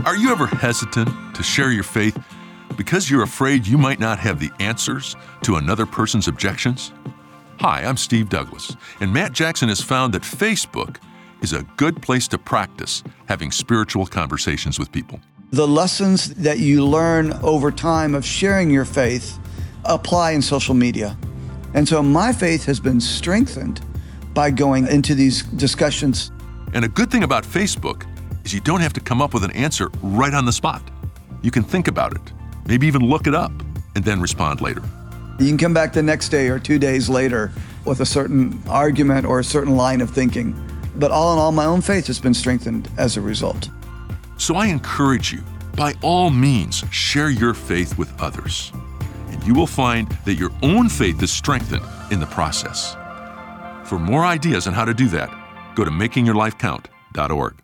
Are you ever hesitant to share your faith because you're afraid you might not have the answers to another person's objections? Hi, I'm Steve Douglas, and Matt Jackson has found that Facebook is a good place to practice having spiritual conversations with people. The lessons that you learn over time of sharing your faith apply in social media. And so my faith has been strengthened by going into these discussions. And a good thing about Facebook is you don't have to come up with an answer right on the spot. You can think about it, maybe even look it up, and then respond later. You can come back the next day or 2 days later with a certain argument or a certain line of thinking. But all in all, my own faith has been strengthened as a result. So I encourage you, by all means, share your faith with others. And you will find that your own faith is strengthened in the process. For more ideas on how to do that, go to makingyourlifecount.org.